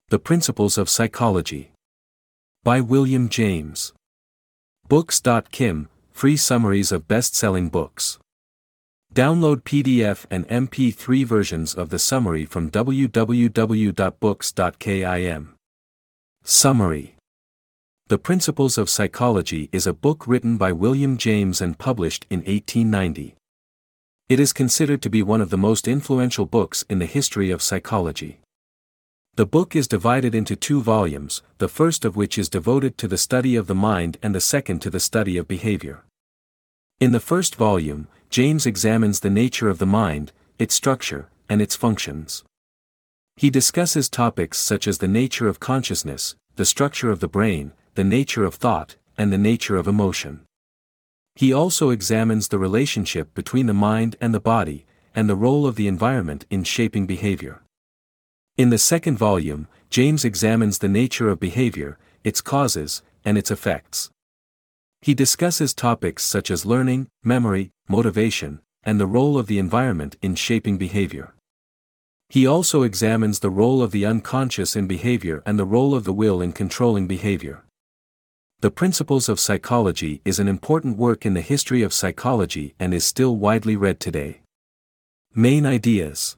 The Principles of Psychology. By William James. Books.kim, free summaries of best-selling books. Download PDF and MP3 versions of the summary from www.books.kim. Summary. The Principles of Psychology is a book written by William James and published in 1890. It is considered to be one of the most influential books in the history of psychology. The book is divided into 2 volumes, the first of which is devoted to the study of the mind and the second to the study of behavior. In the first volume, James examines the nature of the mind, its structure, and its functions. He discusses topics such as the nature of consciousness, the structure of the brain, the nature of thought, and the nature of emotion. He also examines the relationship between the mind and the body, and the role of the environment in shaping behavior. In the second volume, James examines the nature of behavior, its causes, and its effects. He discusses topics such as learning, memory, motivation, and the role of the environment in shaping behavior. He also examines the role of the unconscious in behavior and the role of the will in controlling behavior. The Principles of Psychology is an important work in the history of psychology and is still widely read today. Main ideas.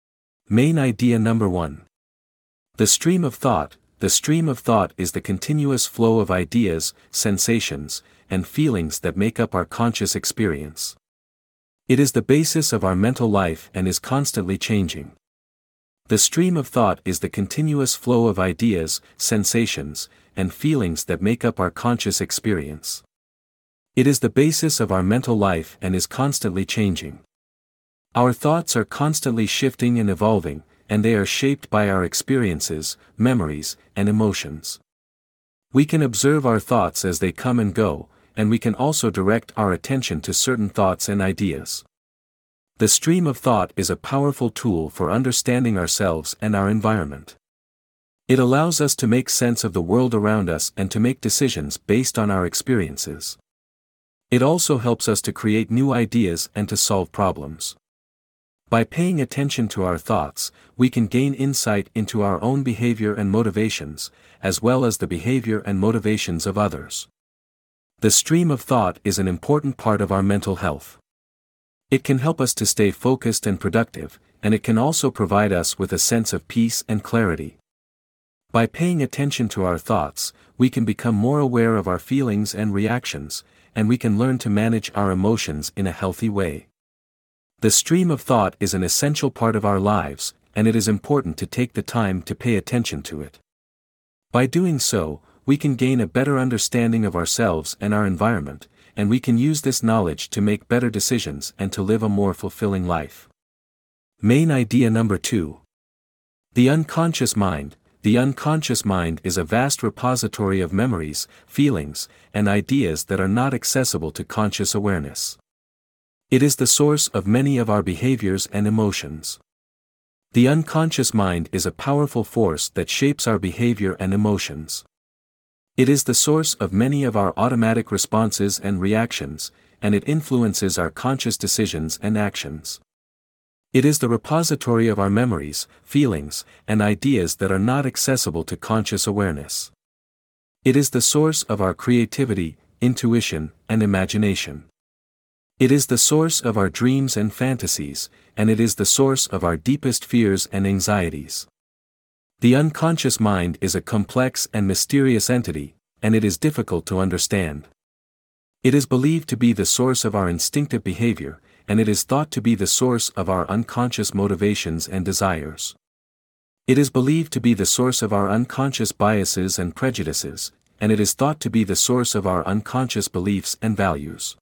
Main idea number 1. The stream of thought. The stream of thought is the continuous flow of ideas, sensations, and feelings that make up our conscious experience. It is the basis of our mental life and is constantly changing. The stream of thought is the continuous flow of ideas, sensations, and feelings that make up our conscious experience. It is the basis of our mental life and is constantly changing. Our thoughts are constantly shifting and evolving, and they are shaped by our experiences, memories, and emotions. We can observe our thoughts as they come and go, and we can also direct our attention to certain thoughts and ideas. The stream of thought is a powerful tool for understanding ourselves and our environment. It allows us to make sense of the world around us and to make decisions based on our experiences. It also helps us to create new ideas and to solve problems. By paying attention to our thoughts, we can gain insight into our own behavior and motivations, as well as the behavior and motivations of others. The stream of thought is an important part of our mental health. It can help us to stay focused and productive, and it can also provide us with a sense of peace and clarity. By paying attention to our thoughts, we can become more aware of our feelings and reactions, and we can learn to manage our emotions in a healthy way. The stream of thought is an essential part of our lives, and it is important to take the time to pay attention to it. By doing so, we can gain a better understanding of ourselves and our environment, and we can use this knowledge to make better decisions and to live a more fulfilling life. Main idea number 2. The unconscious mind. The unconscious mind is a vast repository of memories, feelings, and ideas that are not accessible to conscious awareness. It is the source of many of our behaviors and emotions. The unconscious mind is a powerful force that shapes our behavior and emotions. It is the source of many of our automatic responses and reactions, and it influences our conscious decisions and actions. It is the repository of our memories, feelings, and ideas that are not accessible to conscious awareness. It is the source of our creativity, intuition, and imagination. It is the source of our dreams and fantasies, and it is the source of our deepest fears and anxieties. The unconscious mind is a complex and mysterious entity, and it is difficult to understand. It is believed to be the source of our instinctive behavior, and it is thought to be the source of our unconscious motivations and desires. It is believed to be the source of our unconscious biases and prejudices, and it is thought to be the source of our unconscious beliefs and values.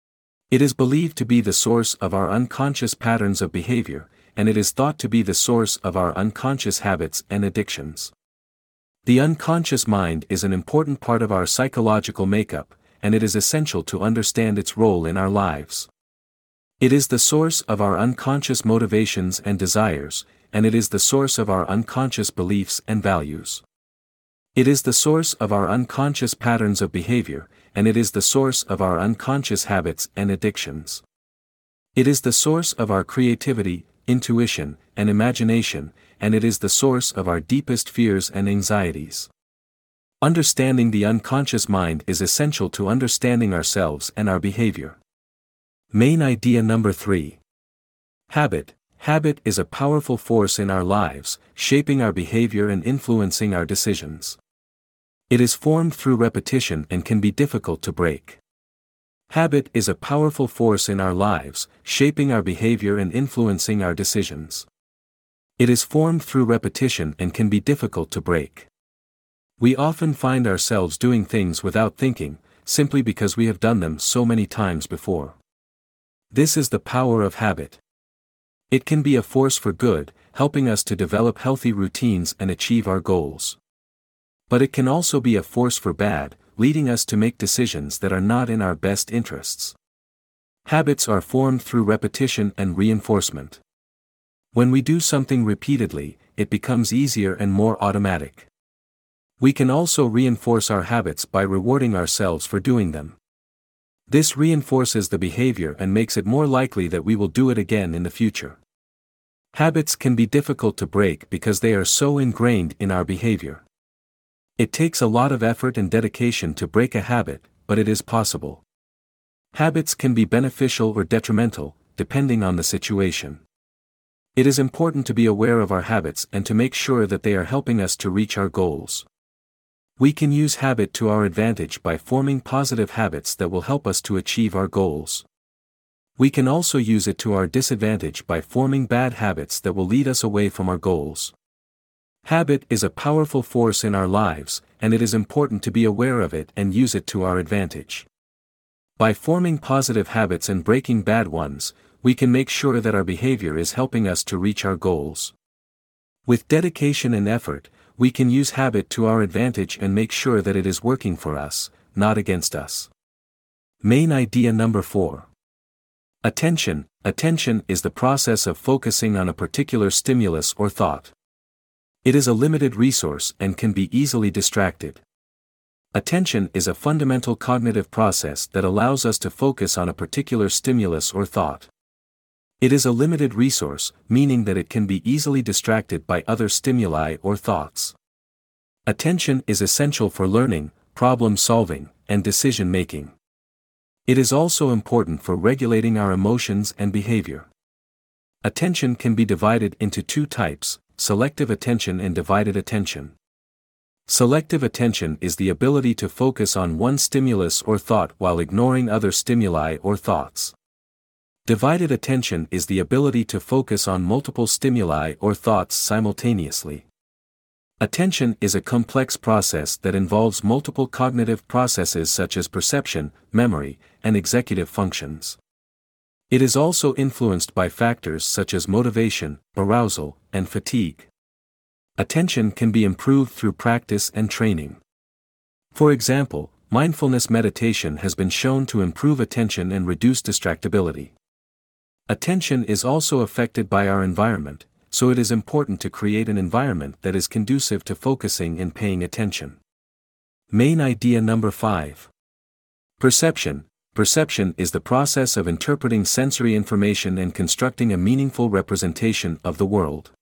It is believed to be the source of our unconscious patterns of behavior, and it is thought to be the source of our unconscious habits and addictions. The unconscious mind is an important part of our psychological makeup, and it is essential to understand its role in our lives. It is the source of our unconscious motivations and desires, and it is the source of our unconscious beliefs and values. It is the source of our unconscious patterns of behavior, and it is the source of our unconscious habits and addictions. It is the source of our creativity, intuition, and imagination, and it is the source of our deepest fears and anxieties. Understanding the unconscious mind is essential to understanding ourselves and our behavior. Main idea number 3. Habit. Habit is a powerful force in our lives, shaping our behavior and influencing our decisions. It is formed through repetition and can be difficult to break. Habit is a powerful force in our lives, shaping our behavior and influencing our decisions. It is formed through repetition and can be difficult to break. We often find ourselves doing things without thinking, simply because we have done them so many times before. This is the power of habit. It can be a force for good, helping us to develop healthy routines and achieve our goals. But it can also be a force for bad, leading us to make decisions that are not in our best interests. Habits are formed through repetition and reinforcement. When we do something repeatedly, it becomes easier and more automatic. We can also reinforce our habits by rewarding ourselves for doing them. This reinforces the behavior and makes it more likely that we will do it again in the future. Habits can be difficult to break because they are so ingrained in our behavior. It takes a lot of effort and dedication to break a habit, but it is possible. Habits can be beneficial or detrimental, depending on the situation. It is important to be aware of our habits and to make sure that they are helping us to reach our goals. We can use habit to our advantage by forming positive habits that will help us to achieve our goals. We can also use it to our disadvantage by forming bad habits that will lead us away from our goals. Habit is a powerful force in our lives, and it is important to be aware of it and use it to our advantage. By forming positive habits and breaking bad ones, we can make sure that our behavior is helping us to reach our goals. With dedication and effort, we can use habit to our advantage and make sure that it is working for us, not against us. Main idea number 4. Attention. Attention is the process of focusing on a particular stimulus or thought. It is a limited resource and can be easily distracted. Attention is a fundamental cognitive process that allows us to focus on a particular stimulus or thought. It is a limited resource, meaning that it can be easily distracted by other stimuli or thoughts. Attention is essential for learning, problem solving, and decision making. It is also important for regulating our emotions and behavior. Attention can be divided into 2 types, selective attention and divided attention. Selective attention is the ability to focus on one stimulus or thought while ignoring other stimuli or thoughts. Divided attention is the ability to focus on multiple stimuli or thoughts simultaneously. Attention is a complex process that involves multiple cognitive processes such as perception, memory, and executive functions. It is also influenced by factors such as motivation, arousal, and fatigue. Attention can be improved through practice and training. For example, mindfulness meditation has been shown to improve attention and reduce distractibility. Attention is also affected by our environment, so it is important to create an environment that is conducive to focusing and paying attention. Main idea number 5. Perception. Perception is the process of interpreting sensory information and constructing a meaningful representation of the world.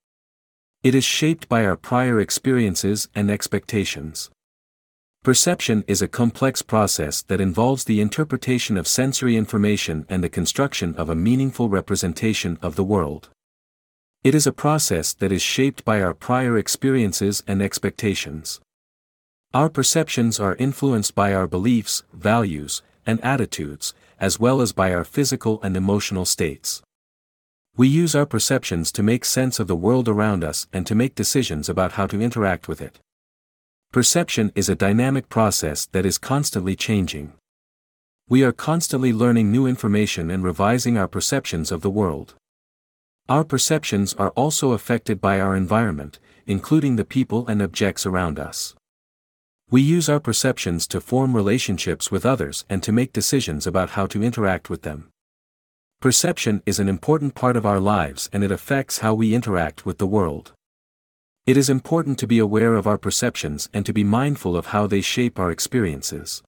It is shaped by our prior experiences and expectations. Perception is a complex process that involves the interpretation of sensory information and the construction of a meaningful representation of the world. It is a process that is shaped by our prior experiences and expectations. Our perceptions are influenced by our beliefs, values, and attitudes, as well as by our physical and emotional states. We use our perceptions to make sense of the world around us and to make decisions about how to interact with it. Perception is a dynamic process that is constantly changing. We are constantly learning new information and revising our perceptions of the world. Our perceptions are also affected by our environment, including the people and objects around us. We use our perceptions to form relationships with others and to make decisions about how to interact with them. Perception is an important part of our lives and it affects how we interact with the world. It is important to be aware of our perceptions and to be mindful of how they shape our experiences.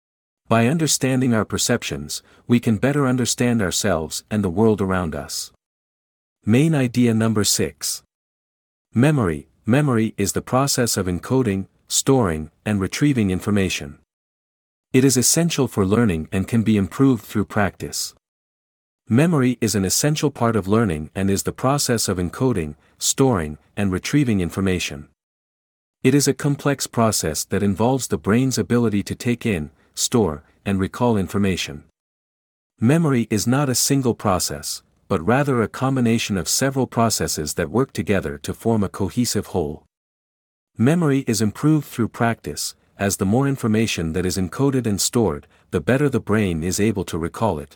By understanding our perceptions, we can better understand ourselves and the world around us. Main idea number 6. Memory is the process of encoding, storing, and retrieving information. It is essential for learning and can be improved through practice. Memory is an essential part of learning and is the process of encoding, storing, and retrieving information. It is a complex process that involves the brain's ability to take in, store, and recall information. Memory is not a single process, but rather a combination of several processes that work together to form a cohesive whole. Memory is improved through practice, as the more information that is encoded and stored, the better the brain is able to recall it.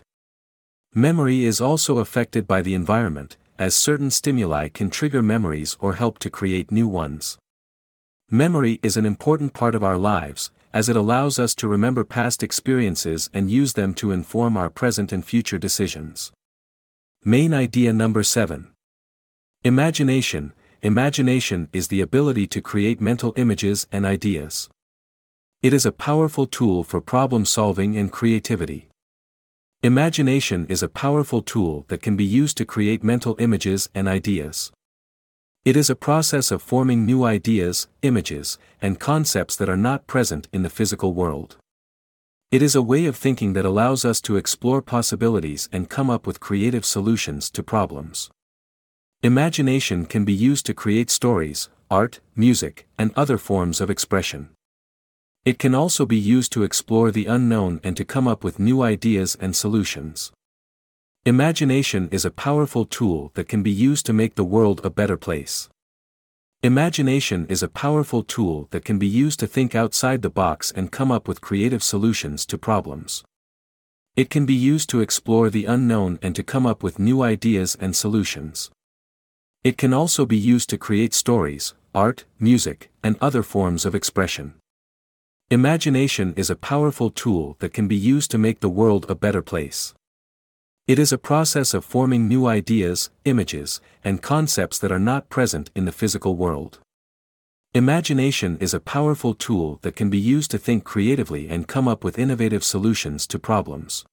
Memory is also affected by the environment, as certain stimuli can trigger memories or help to create new ones. Memory is an important part of our lives, as it allows us to remember past experiences and use them to inform our present and future decisions. Main idea number 7. Imagination. Imagination is the ability to create mental images and ideas. It is a powerful tool for problem solving and creativity. Imagination is a powerful tool that can be used to create mental images and ideas. It is a process of forming new ideas, images, and concepts that are not present in the physical world. It is a way of thinking that allows us to explore possibilities and come up with creative solutions to problems. Imagination can be used to create stories, art, music, and other forms of expression. It can also be used to explore the unknown and to come up with new ideas and solutions. Imagination is a powerful tool that can be used to make the world a better place. Imagination is a powerful tool that can be used to think outside the box and come up with creative solutions to problems. It can be used to explore the unknown and to come up with new ideas and solutions. It can also be used to create stories, art, music, and other forms of expression. Imagination is a powerful tool that can be used to make the world a better place. It is a process of forming new ideas, images, and concepts that are not present in the physical world. Imagination is a powerful tool that can be used to think creatively and come up with innovative solutions to problems.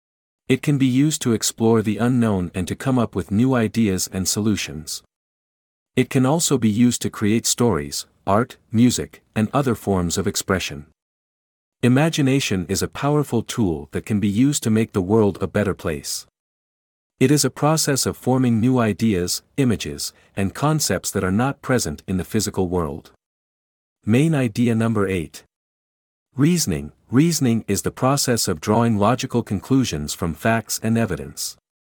It can be used to explore the unknown and to come up with new ideas and solutions. It can also be used to create stories, art, music, and other forms of expression. Imagination is a powerful tool that can be used to make the world a better place. It is a process of forming new ideas, images, and concepts that are not present in the physical world. Main idea number 8. Reasoning. Reasoning is the process of drawing logical conclusions from facts and evidence.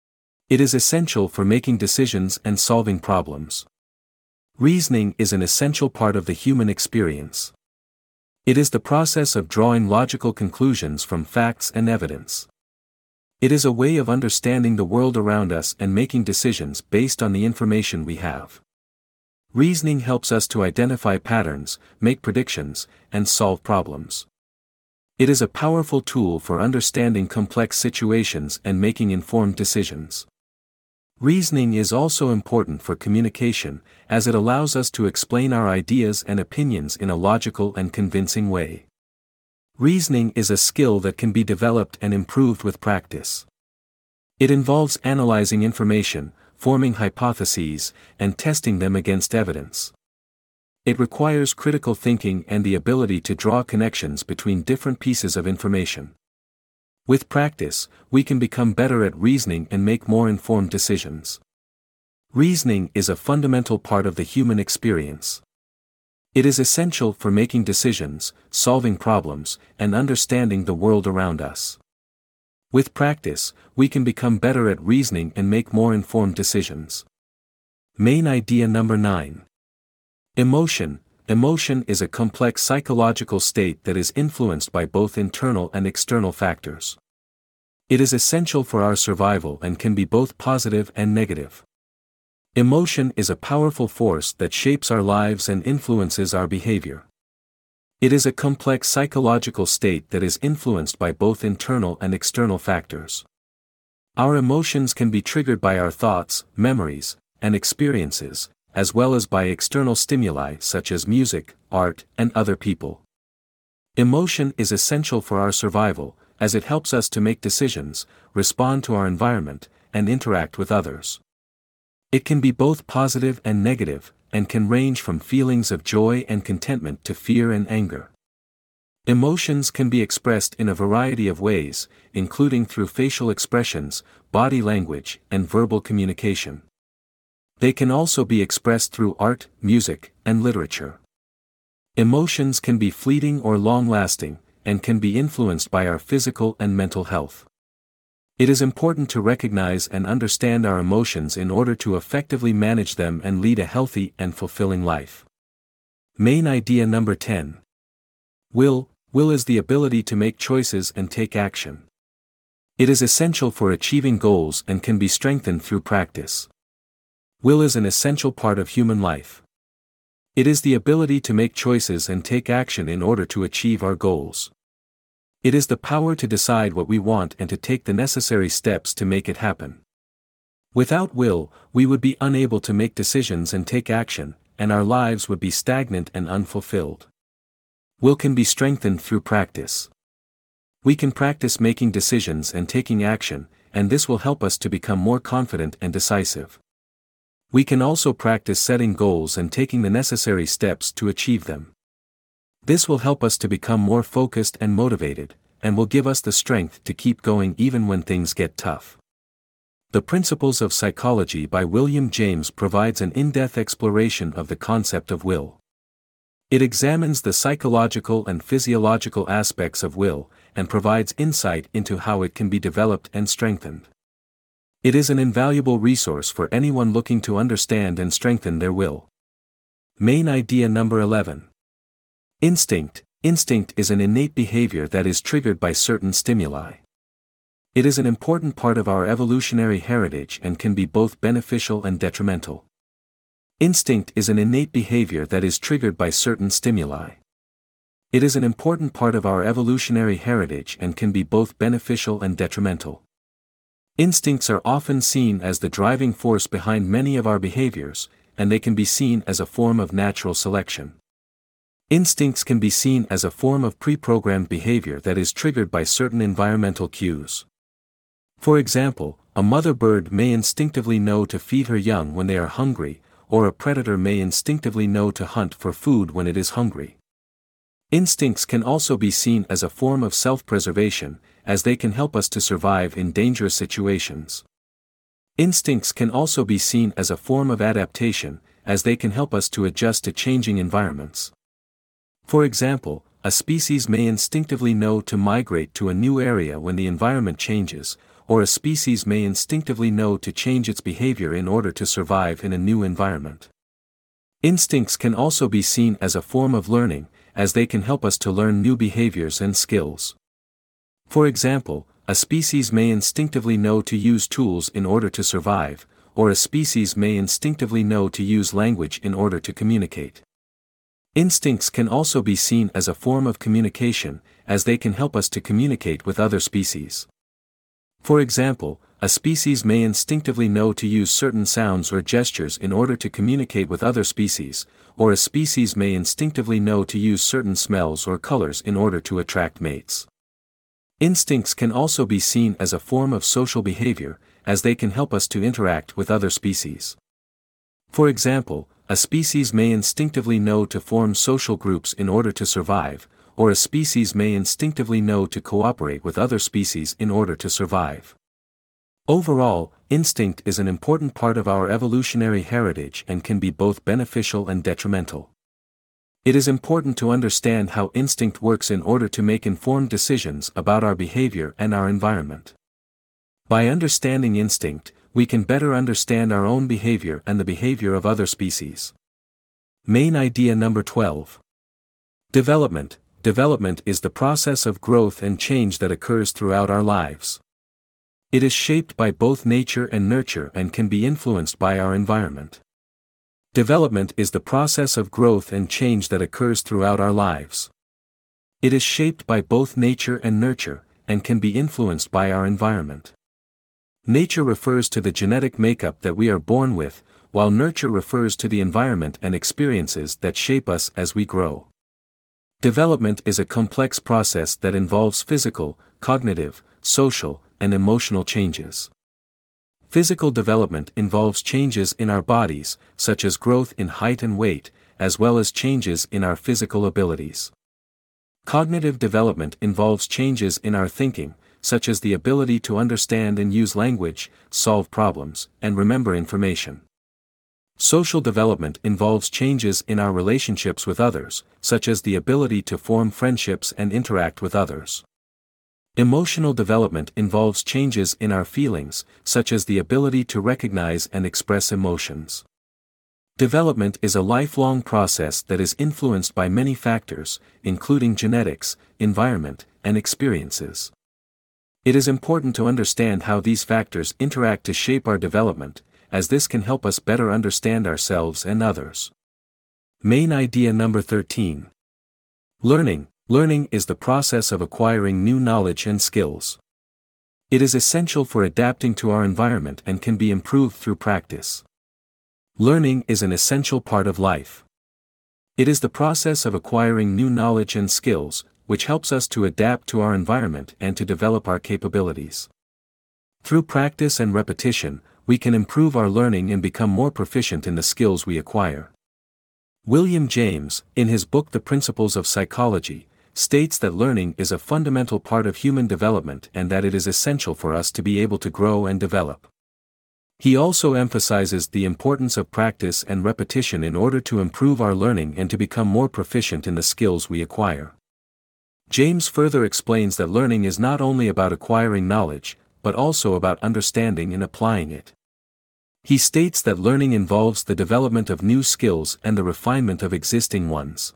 It is essential for making decisions and solving problems. Reasoning is an essential part of the human experience. It is the process of drawing logical conclusions from facts and evidence. It is a way of understanding the world around us and making decisions based on the information we have. Reasoning helps us to identify patterns, make predictions, and solve problems. It is a powerful tool for understanding complex situations and making informed decisions. Reasoning is also important for communication, as it allows us to explain our ideas and opinions in a logical and convincing way. Reasoning is a skill that can be developed and improved with practice. It involves analyzing information, forming hypotheses, and testing them against evidence. It requires critical thinking and the ability to draw connections between different pieces of information. With practice, we can become better at reasoning and make more informed decisions. Reasoning is a fundamental part of the human experience. It is essential for making decisions, solving problems, and understanding the world around us. With practice, we can become better at reasoning and make more informed decisions. Main idea number 9. Emotion. Emotion is a complex psychological state that is influenced by both internal and external factors. It is essential for our survival and can be both positive and negative. Emotion is a powerful force that shapes our lives and influences our behavior. It is a complex psychological state that is influenced by both internal and external factors. Our emotions can be triggered by our thoughts, memories, and experiences, as well as by external stimuli such as music, art, and other people. Emotion is essential for our survival, as it helps us to make decisions, respond to our environment, and interact with others. It can be both positive and negative, and can range from feelings of joy and contentment to fear and anger. Emotions can be expressed in a variety of ways, including through facial expressions, body language, and verbal communication. They can also be expressed through art, music, and literature. Emotions can be fleeting or long-lasting, and can be influenced by our physical and mental health. It is important to recognize and understand our emotions in order to effectively manage them and lead a healthy and fulfilling life. Main idea number 10. Will is the ability to make choices and take action. It is essential for achieving goals and can be strengthened through practice. Will is an essential part of human life. It is the ability to make choices and take action in order to achieve our goals. It is the power to decide what we want and to take the necessary steps to make it happen. Without will, we would be unable to make decisions and take action, and our lives would be stagnant and unfulfilled. Will can be strengthened through practice. We can practice making decisions and taking action, and this will help us to become more confident and decisive. We can also practice setting goals and taking the necessary steps to achieve them. This will help us to become more focused and motivated, and will give us the strength to keep going even when things get tough. The Principles of Psychology by William James provides an in-depth exploration of the concept of will. It examines the psychological and physiological aspects of will, and provides insight into how it can be developed and strengthened. It is an invaluable resource for anyone looking to understand and strengthen their will. Main idea number 11. Instinct. Instinct is an innate behavior that is triggered by certain stimuli. It is an important part of our evolutionary heritage and can be both beneficial and detrimental. Instinct is an innate behavior that is triggered by certain stimuli. It is an important part of our evolutionary heritage and can be both beneficial and detrimental. Instincts are often seen as the driving force behind many of our behaviors, and they can be seen as a form of natural selection. Instincts can be seen as a form of pre-programmed behavior that is triggered by certain environmental cues. For example, a mother bird may instinctively know to feed her young when they are hungry, or a predator may instinctively know to hunt for food when it is hungry. Instincts can also be seen as a form of self-preservation, as they can help us to survive in dangerous situations. Instincts can also be seen as a form of adaptation, as they can help us to adjust to changing environments. For example, a species may instinctively know to migrate to a new area when the environment changes, or a species may instinctively know to change its behavior in order to survive in a new environment. Instincts can also be seen as a form of learning, as they can help us to learn new behaviors and skills. For example, a species may instinctively know to use tools in order to survive, or a species may instinctively know to use language in order to communicate. Instincts can also be seen as a form of communication, as they can help us to communicate with other species. For example, a species may instinctively know to use certain sounds or gestures in order to communicate with other species, or a species may instinctively know to use certain smells or colors in order to attract mates. Instincts can also be seen as a form of social behavior, as they can help us to interact with other species. For example, a species may instinctively know to form social groups in order to survive, or a species may instinctively know to cooperate with other species in order to survive. Overall, instinct is an important part of our evolutionary heritage and can be both beneficial and detrimental. It is important to understand how instinct works in order to make informed decisions about our behavior and our environment. By understanding instinct, we can better understand our own behavior and the behavior of other species. Main idea number 12. Development. Development is the process of growth and change that occurs throughout our lives. It is shaped by both nature and nurture and can be influenced by our environment. Development is the process of growth and change that occurs throughout our lives. It is shaped by both nature and nurture, and can be influenced by our environment. Nature refers to the genetic makeup that we are born with, while nurture refers to the environment and experiences that shape us as we grow. Development is a complex process that involves physical, cognitive, social, and emotional changes. Physical development involves changes in our bodies, such as growth in height and weight, as well as changes in our physical abilities. Cognitive development involves changes in our thinking, such as the ability to understand and use language, solve problems, and remember information. Social development involves changes in our relationships with others, such as the ability to form friendships and interact with others. Emotional development involves changes in our feelings, such as the ability to recognize and express emotions. Development is a lifelong process that is influenced by many factors, including genetics, environment, and experiences. It is important to understand how these factors interact to shape our development, as this can help us better understand ourselves and others. Main idea number 13. Learning. Learning is the process of acquiring new knowledge and skills. It is essential for adapting to our environment and can be improved through practice. Learning is an essential part of life. It is the process of acquiring new knowledge and skills, which helps us to adapt to our environment and to develop our capabilities. Through practice and repetition, we can improve our learning and become more proficient in the skills we acquire. William James, in his book The Principles of Psychology, states that learning is a fundamental part of human development and that it is essential for us to be able to grow and develop. He also emphasizes the importance of practice and repetition in order to improve our learning and to become more proficient in the skills we acquire. James further explains that learning is not only about acquiring knowledge, but also about understanding and applying it. He states that learning involves the development of new skills and the refinement of existing ones.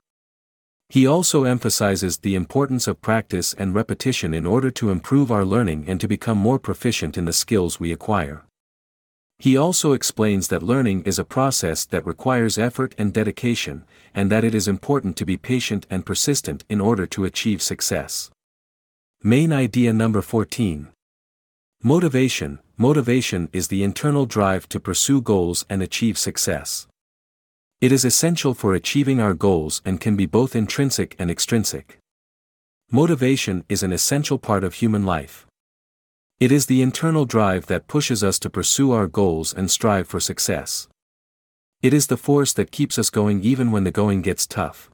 He also emphasizes the importance of practice and repetition in order to improve our learning and to become more proficient in the skills we acquire. He also explains that learning is a process that requires effort and dedication, and that it is important to be patient and persistent in order to achieve success. Main idea number 14. Motivation. Motivation is the internal drive to pursue goals and achieve success. It is essential for achieving our goals and can be both intrinsic and extrinsic. Motivation is an essential part of human life. It is the internal drive that pushes us to pursue our goals and strive for success. It is the force that keeps us going even when the going gets tough.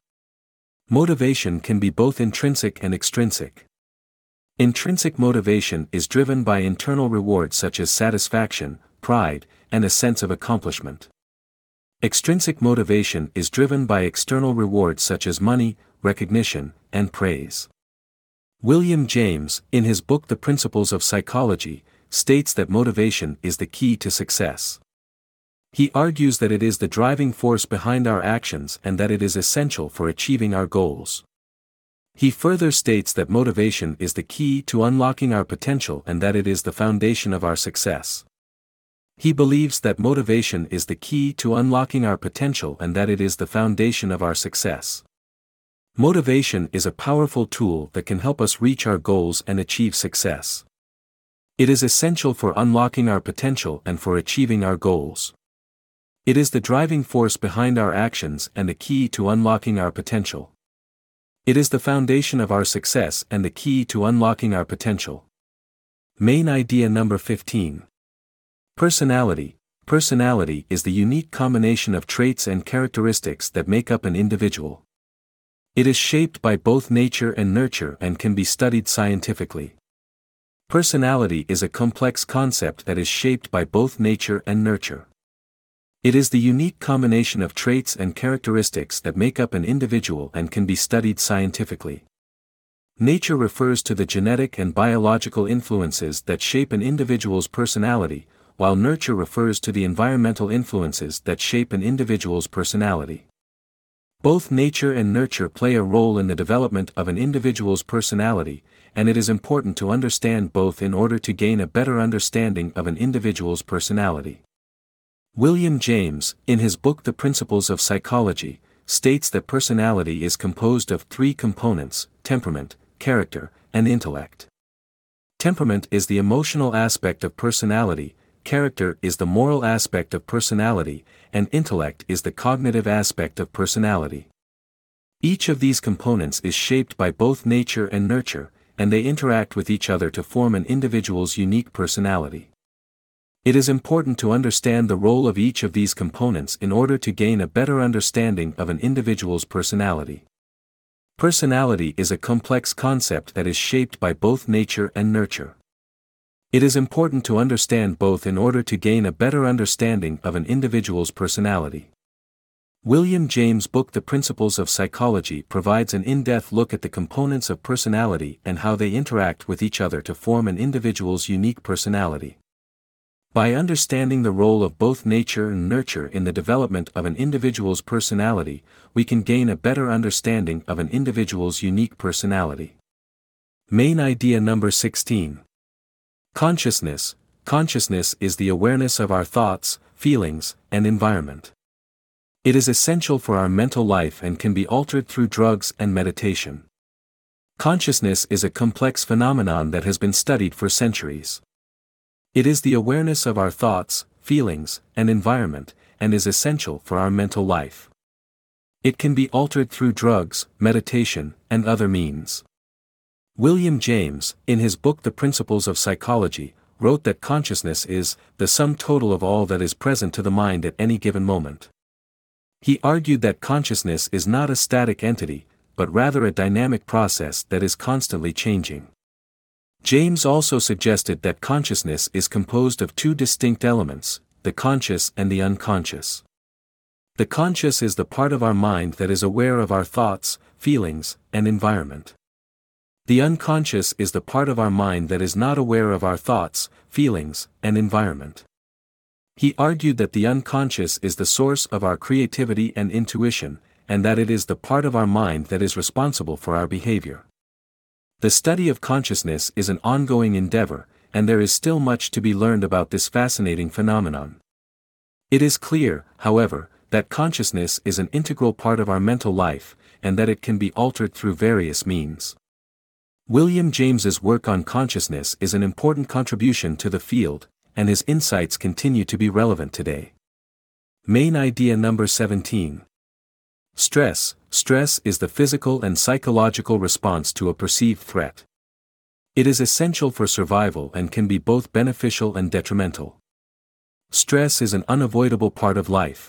Motivation can be both intrinsic and extrinsic. Intrinsic motivation is driven by internal rewards such as satisfaction, pride, and a sense of accomplishment. Extrinsic motivation is driven by external rewards such as money, recognition, and praise. William James, in his book The Principles of Psychology, states that motivation is the key to success. He argues that it is the driving force behind our actions and that it is essential for achieving our goals. He further states that motivation is the key to unlocking our potential and that it is the foundation of our success. He believes that motivation is the key to unlocking our potential and that it is the foundation of our success. Motivation is a powerful tool that can help us reach our goals and achieve success. It is essential for unlocking our potential and for achieving our goals. It is the driving force behind our actions and the key to unlocking our potential. It is the foundation of our success and the key to unlocking our potential. Main idea number 15. Personality. Personality is the unique combination of traits and characteristics that make up an individual. It is shaped by both nature and nurture and can be studied scientifically. Personality is a complex concept that is shaped by both nature and nurture. It is the unique combination of traits and characteristics that make up an individual and can be studied scientifically. Nature refers to the genetic and biological influences that shape an individual's personality, while nurture refers to the environmental influences that shape an individual's personality. Both nature and nurture play a role in the development of an individual's personality, and it is important to understand both in order to gain a better understanding of an individual's personality. William James, in his book The Principles of Psychology, states that personality is composed of three components: temperament, character, and intellect. Temperament is the emotional aspect of personality, character is the moral aspect of personality, and intellect is the cognitive aspect of personality. Each of these components is shaped by both nature and nurture, and they interact with each other to form an individual's unique personality. It is important to understand the role of each of these components in order to gain a better understanding of an individual's personality. Personality is a complex concept that is shaped by both nature and nurture. It is important to understand both in order to gain a better understanding of an individual's personality. William James' book The Principles of Psychology provides an in-depth look at the components of personality and how they interact with each other to form an individual's unique personality. By understanding the role of both nature and nurture in the development of an individual's personality, we can gain a better understanding of an individual's unique personality. Main idea number 16. Consciousness. Consciousness is the awareness of our thoughts, feelings, and environment. It is essential for our mental life and can be altered through drugs and meditation. Consciousness is a complex phenomenon that has been studied for centuries. It is the awareness of our thoughts, feelings, and environment, and is essential for our mental life. It can be altered through drugs, meditation, and other means. William James, in his book The Principles of Psychology, wrote that consciousness is the sum total of all that is present to the mind at any given moment. He argued that consciousness is not a static entity, but rather a dynamic process that is constantly changing. James also suggested that consciousness is composed of two distinct elements, the conscious and the unconscious. The conscious is the part of our mind that is aware of our thoughts, feelings, and environment. The unconscious is the part of our mind that is not aware of our thoughts, feelings, and environment. He argued that the unconscious is the source of our creativity and intuition, and that it is the part of our mind that is responsible for our behavior. The study of consciousness is an ongoing endeavor, and there is still much to be learned about this fascinating phenomenon. It is clear, however, that consciousness is an integral part of our mental life, and that it can be altered through various means. William James's work on consciousness is an important contribution to the field, and his insights continue to be relevant today. Main idea number 17. Stress. Stress is the physical and psychological response to a perceived threat. It is essential for survival and can be both beneficial and detrimental. Stress is an unavoidable part of life.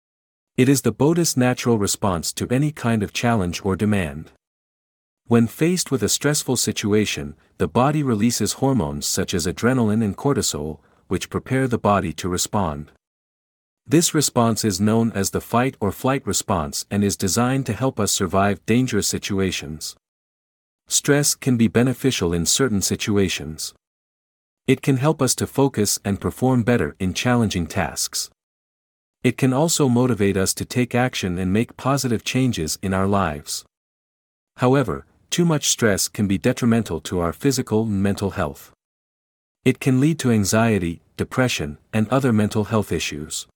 It is the body's natural response to any kind of challenge or demand. When faced with a stressful situation, the body releases hormones such as adrenaline and cortisol, which prepare the body to respond. This response is known as the fight or flight response and is designed to help us survive dangerous situations. Stress can be beneficial in certain situations. It can help us to focus and perform better in challenging tasks. It can also motivate us to take action and make positive changes in our lives. However, too much stress can be detrimental to our physical and mental health. It can lead to anxiety, depression, and other mental health issues.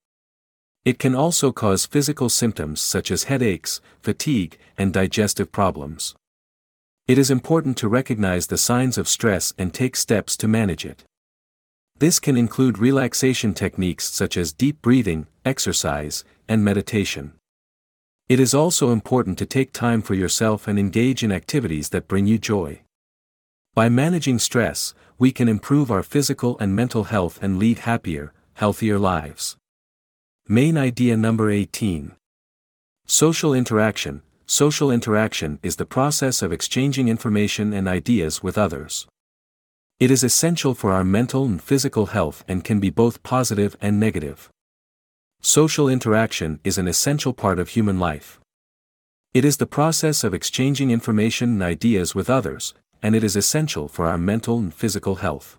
It can also cause physical symptoms such as headaches, fatigue, and digestive problems. It is important to recognize the signs of stress and take steps to manage it. This can include relaxation techniques such as deep breathing, exercise, and meditation. It is also important to take time for yourself and engage in activities that bring you joy. By managing stress, we can improve our physical and mental health and lead happier, healthier lives. Main idea number 18. Social interaction. Social interaction is the process of exchanging information and ideas with others. It is essential for our mental and physical health and can be both positive and negative. Social interaction is an essential part of human life. It is the process of exchanging information and ideas with others, and it is essential for our mental and physical health.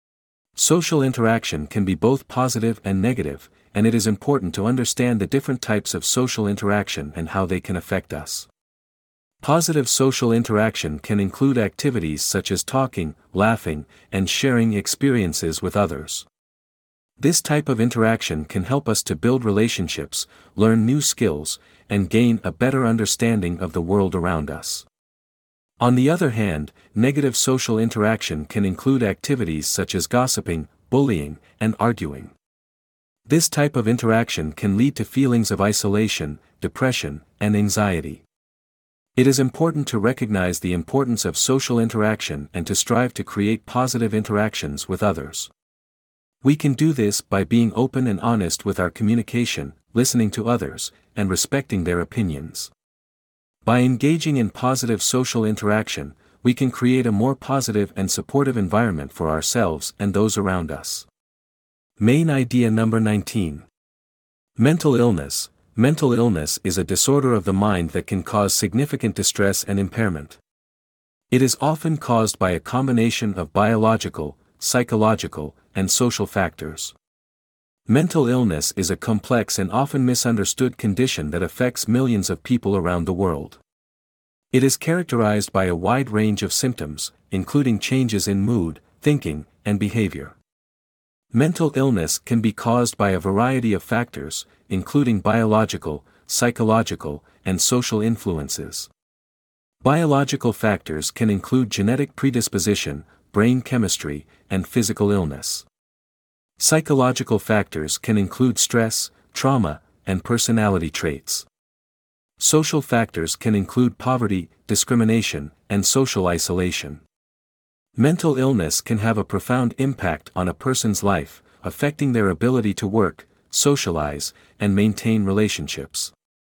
Social interaction can be both positive and negative, and it is important to understand the different types of social interaction and how they can affect us. Positive social interaction can include activities such as talking, laughing, and sharing experiences with others. This type of interaction can help us to build relationships, learn new skills, and gain a better understanding of the world around us. On the other hand, negative social interaction can include activities such as gossiping, bullying, and arguing. This type of interaction can lead to feelings of isolation, depression, and anxiety. It is important to recognize the importance of social interaction and to strive to create positive interactions with others. We can do this by being open and honest with our communication, listening to others, and respecting their opinions. By engaging in positive social interaction, we can create a more positive and supportive environment for ourselves and those around us. Main idea number 19. Mental illness. Mental illness is a disorder of the mind that can cause significant distress and impairment. It is often caused by a combination of biological, psychological, and social factors. Mental illness is a complex and often misunderstood condition that affects millions of people around the world. It is characterized by a wide range of symptoms, including changes in mood, thinking, and behavior. Mental illness can be caused by a variety of factors, including biological, psychological, and social influences. Biological factors can include genetic predisposition, brain chemistry, and physical illness. Psychological factors can include stress, trauma, and personality traits. Social factors can include poverty, discrimination, and social isolation. Mental illness can have a profound impact on a person's life, affecting their ability to work, socialize, and maintain relationships.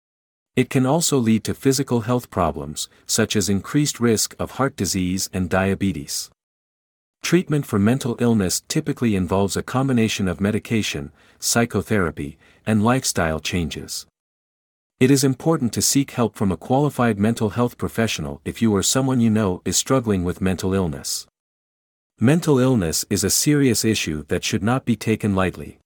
It can also lead to physical health problems, such as increased risk of heart disease and diabetes. Treatment for mental illness typically involves a combination of medication, psychotherapy, and lifestyle changes. It is important to seek help from a qualified mental health professional if you or someone you know is struggling with mental illness. Mental illness is a serious issue that should not be taken lightly.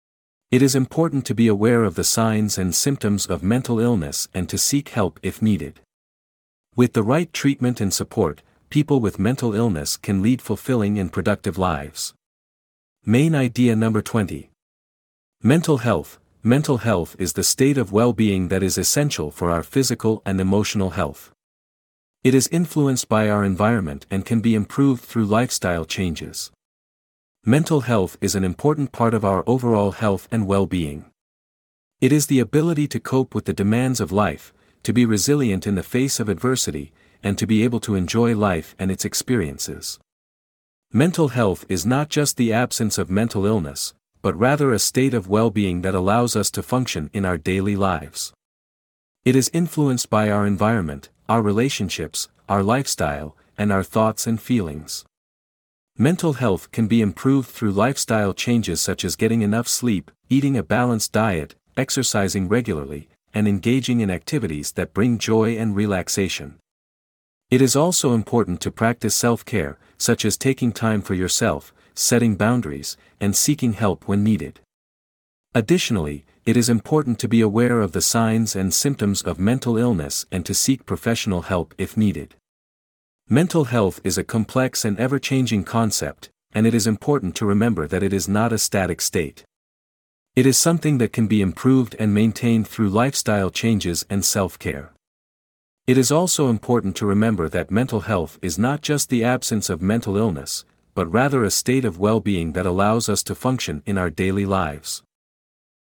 It is important to be aware of the signs and symptoms of mental illness and to seek help if needed. With the right treatment and support, people with mental illness can lead fulfilling and productive lives. Main idea number 20. Mental health. Mental health is the state of well-being that is essential for our physical and emotional health. It is influenced by our environment and can be improved through lifestyle changes. Mental health is an important part of our overall health and well-being. It is the ability to cope with the demands of life, to be resilient in the face of adversity, and to be able to enjoy life and its experiences. Mental health is not just the absence of mental illness, but rather a state of well-being that allows us to function in our daily lives. It is influenced by our environment, our relationships, our lifestyle, and our thoughts and feelings. Mental health can be improved through lifestyle changes such as getting enough sleep, eating a balanced diet, exercising regularly, and engaging in activities that bring joy and relaxation. It is also important to practice self-care, such as taking time for yourself, setting boundaries, and seeking help when needed. Additionally, it is important to be aware of the signs and symptoms of mental illness and to seek professional help if needed. Mental health is a complex and ever-changing concept, and it is important to remember that it is not a static state. It is something that can be improved and maintained through lifestyle changes and self-care. It is also important to remember that mental health is not just the absence of mental illness, but rather a state of well-being that allows us to function in our daily lives.